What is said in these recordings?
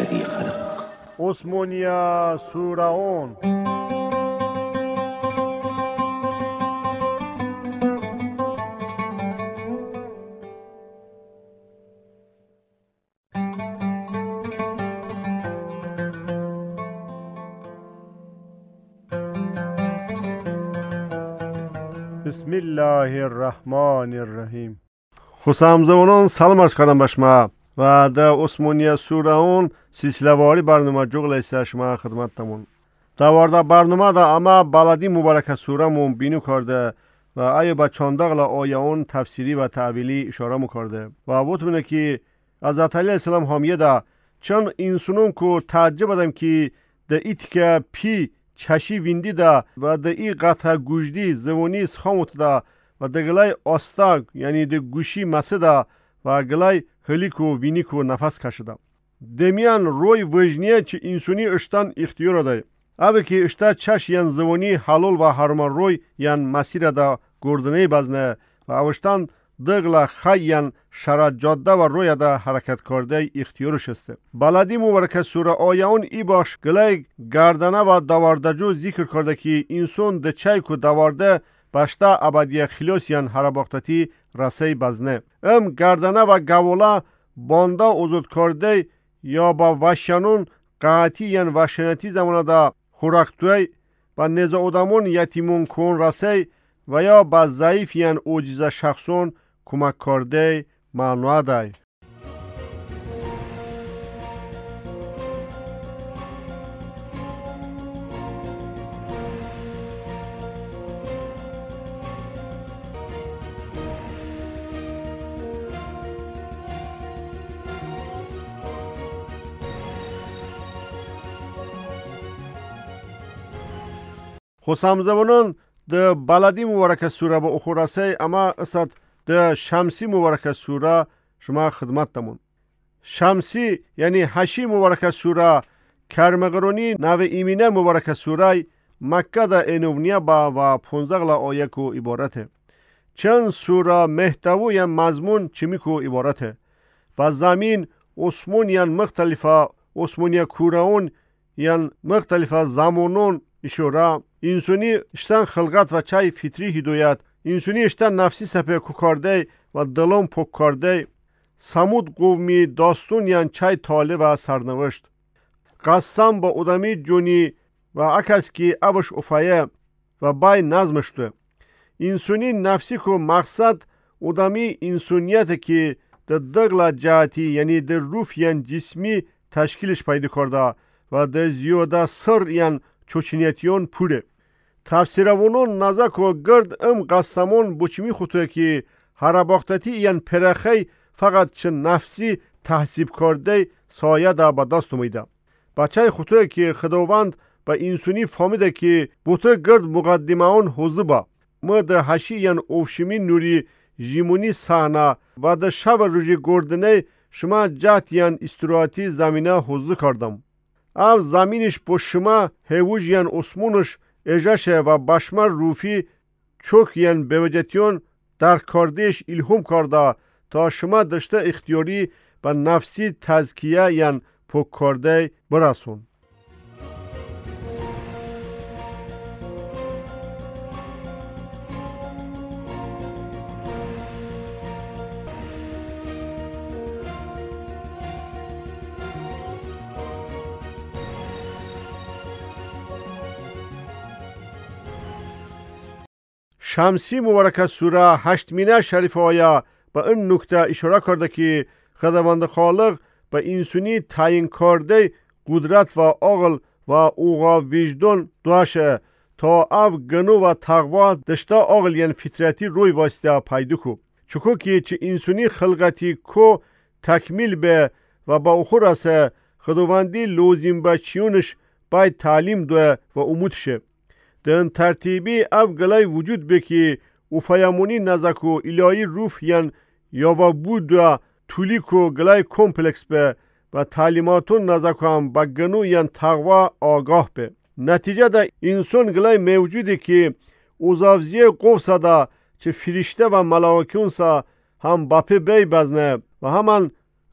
الذي خلق. عثمانیه سورهون. بسم الله الرحمن الرحیم. خسامزوانان سلام عرض کردم به شما و در عثمانیه سورهون سلسله واری برنامه جوغل است شما خدمتتون. در برنامه دا اما بلدی مبارک سوره مون بینو کرده و آیا به چندغل آیه اون تفسیری و تعبیلی اشاره میکرده و بودمونه که حضرت علی السلام حامیه دا چون انسانون کو تعجب بدم که در ایت که پی چشی ویندی دا و در ای قطع گوشدی زوانی سخاموت دا و در گلای آستاگ یعنی در گوشی مسه دا و گلای هلیکو وینیکو نفس کشده. دمیان روی وجنیه چه انسانی اشتان اختیار داره. اوه که اشتا چش یان زوانی حلال و حرمان روی یان مسیر دا گردنه بزنه و اوشتان دغلا خی یان شرع جاده و روی دا حرکت کرده اختیارش است. بلدی مبارک سوره آیون ای باش گلای گردنه و دواردجو ذکر کرده که انسان ده چای کو دوارده باشتا ابدی خلاص یان هرباختتی رسی بزنه. گردنه و گولا باندا ازود کرده یا با وشنون قاعتی یان وشنتی زمانه دا خوراکتوی و نزا ادامون یتیمون کن رسی و یا با ضعیف یان اوجیز شخصون کمک کرده معنوه دای. خسامزوانان ده بلدی مبارک سوره با اخورسه اما اسد ده شمسی مبارک سوره شما خدمت تمون. شمسی یعنی هشی مبارک سوره کرمغرونی نو ایمینه مبارک سوره مکه ده اینونیه با و 15 آیه کو عبارته. چند سوره محتوی یا مضمون چمی کو عبارته و زمین عثمون یا مختلفه عثمانیه کورهون یا مختلفه زمانون اشاره انسانی اشتن خلقت و چای فطری هدایت انسانی اشتن نفسی سپه کوکارده و دلم پک کرده سمود قومی داستون یان چای طالب و سرنوشت قسم با ادمی جونی و اکس کی ابش افایه و بای نظمشته انسانی نفسی کو مقصد ادمی انسانیت که در دغلا جهتی یعنی در روح یان جسمی تشکیلش پیدا کرده و در زیاده سر یان چوچینیتیون پوره. تفسیرونون نزک و گرد قسمون بچمی خطوه که هرباختتی یان پرخی فقط چه نفسی تحصیب کرده سایه دا با دست اومیده. بچه خطوه که خداوند با انسانی فهمیده که بوته گرد مقدمه اون حوزه با ما ده هشی یان اوشمی نوری جیمونی سحنه و ده شب روژی گردنه شما جهت یان استراحتی زمینه حوزه کردم. او زمینش با شما هیوش یان اسمونش اجاشه و بشمر روفی چوک یان بوجتیون در کردش الهام کرده تا شما داشته اختیاری و نفسی تزکیه یان پاک کرده برسون. شمسی مبارک سوره 8 شریف آیه به این نکته اشاره کرده که خداوند خالق به انسانی تعیین کرده قدرت و عقل و اوغا وجدان داشته تا او گنو و تقوا داشته عقل یعنی فطرتی روی واسطه پیدا کو چکو که چه انسانی خلقتی کو تکمیل به و با اخور است خداوندی لازم به چیونش باید تعلیم دوه و امود شه. دن ترتیبی او گلای وجود بکی او فیامونی نزکو الهی روف یان یا و بود و تولیکو گلای کمپلکس به و تعلیماتون نزکو هم با گنو یان تقوا آگاه به. نتیجه دا انسان گلای موجودی که اوزاوزیه قوسا دا چه فرشته و ملاکیون سا هم باپی بی بزنه و همان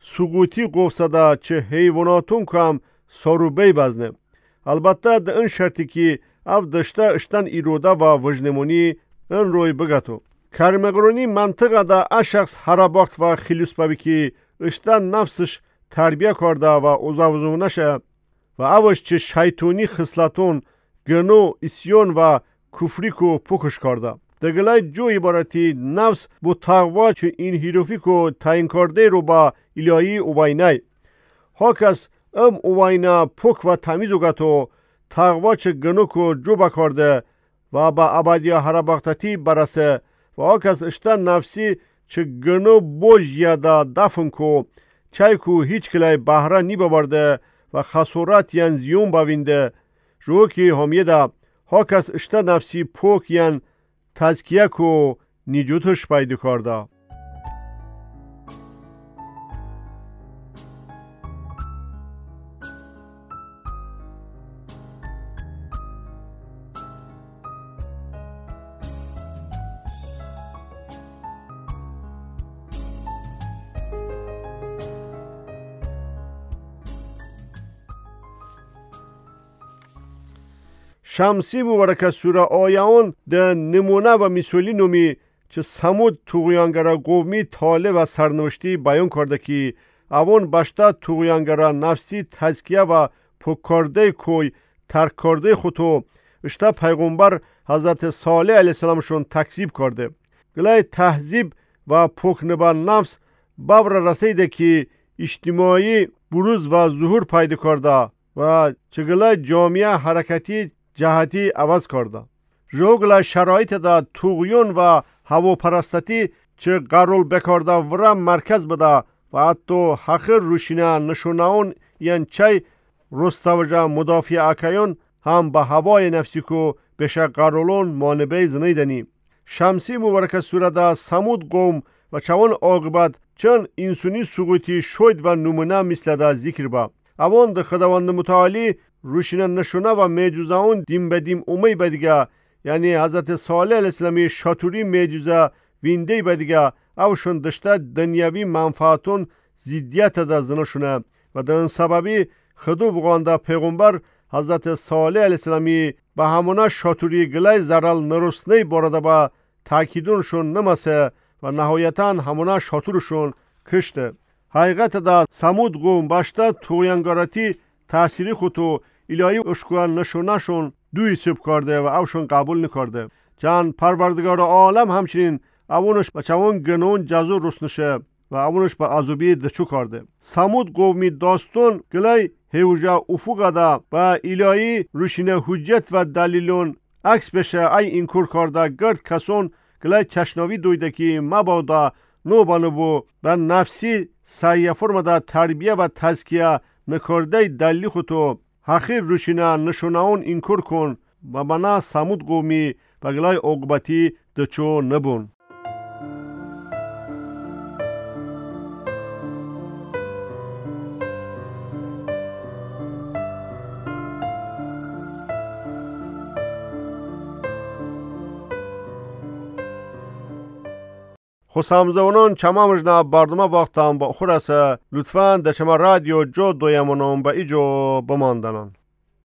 سقوطی قوسده چه حیواناتون کم ساروبی بزنه. البته ده این شرطی که او دشته اشتن ایروده و وجنمونی این روی بگتو. کرمگرونی منطقه ده اشخص حراباخت و خیلوس ببی که اشتن نفسش تربیه کرده و اوزاوزونشه و اوش چه شیطونی خصلتون گنو اسیون و کفری کو پوکش کرده. دگلای جو عبارتی نفس بو تقوا چه این هیروفی کو تاین کرده رو با الهی اوینای. هاکس اوینا پوک و تمیز وگتو تقوا چه گنو کو جو بکرده و با ابدی حراباختتی برسه و هاکس اشتن نفسی چه گنو بوج یادا دفن کو چای کو هیچ کلای بهره نی ببرده و خسارت ین زیون بوینده جو که همیده هاکس اشتن نفسی پوک ین تزکیه کو نیجوتش پیدا کرده. شمسی مبارک سوره آیان ده نمونه و مثالی نومی چه سمود توغیانگره قومی طالع و سرنوشتی بیان کرده که اوان بشته توغیانگره نفسی تزکیه و پکارده کوی ترک کرده خودو اشته پیغمبر حضرت صالح علیه السلامشون تکذیب کرده. گلای تهذیب و پکنبر نفس بابر رسیده که اجتماعی بروز و ظهور پیدا کرده و چگلای جامعه حرکتی جهتی عوض کرده. جوگل شرایط دا توغیون و هواپرستتی چه قرول بکرده ورم مرکز بده و حتی حقیر روشینه نشونهون یعن چای رستوجه مدافع اکیون هم به هوای نفسی کو بشه قرولون مانبه زنیدنی. شمسی مبارک سوره دا سمود قوم و چوان عاقبت چون انسانی سقوطی شوید و نمونه مثل دا ذکر با. اوان ده خداوند متعالی روشینه نشونه و معجزه اون دیم به دیم اومی بدیگه یعنی حضرت صالح علیه السلامی شاتوری معجزه وینده بدیگه اوشون دشته دنیاوی منفعتون زیدیت ده زنشونه و ده این سببی خدو وقانده پیغمبر حضرت صالح علیه السلامی به همونه شاتوری گلای زرال نرسنه بارده با تاکیدونشون نمسه و نهایتا همونه شاتورشون کشته. حقیقت ده سمود قوم باشته توغیانگراتی تأثیری خودو الهی اشکوان نشونشون دوی سب کرده و اوشون قبول نکرده. چند پروردگار عالم همچنین اونش به چون گنون جزو رسنشه و اونش به عذابی دچو کرده. سمود قومی داستون گلای هیوجا افق ده و الهی روشینه حجت و دلیلون عکس بشه ای اینکور کرده گرد کسون گلای چشناوی دویده که مبادا نو بانبو و نفسی سعیه فرم ده تربیه و تزکیه نکرده دلی خودتو حقیر روشینه نشونه اون اینکور کن و بنا سمود قومی و گلای عقبتی دچو نبون. خسامزونان چمامجنا بردما وقتم با خورسه لطفاً در چما رادیو جو دویمونم با ایجو بماندنان.